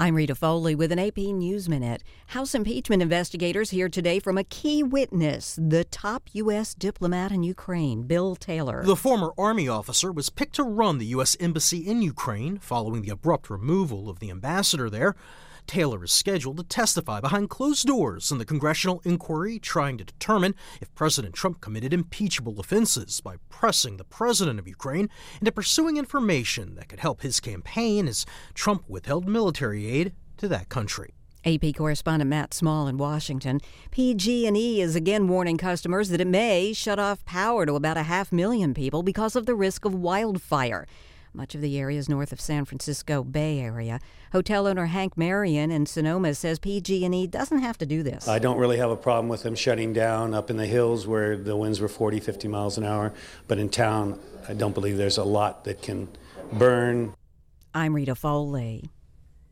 I'm Rita Foley with an AP News Minute. House impeachment investigators hear today from a key witness, the top U.S. diplomat in Ukraine, Bill Taylor. The former Army officer was picked to run the U.S. Embassy in Ukraine following the abrupt removal of the ambassador there. Taylor is scheduled to testify behind closed doors in the congressional inquiry trying to determine if President Trump committed impeachable offenses by pressing the president of Ukraine into pursuing information that could help his campaign as Trump withheld military aid to that country. AP correspondent Matt Small in Washington. PG&E is again warning customers that it may shut off power to about 500,000 people because of the risk of wildfire. Much of the area is north of San Francisco Bay Area. Hotel owner Hank Marion in Sonoma says PG&E doesn't have to do this. I don't really have a problem with them shutting down up in the hills where the winds were 40, 50 miles an hour. But in town, I don't believe there's a lot that can burn. I'm Rita Foley.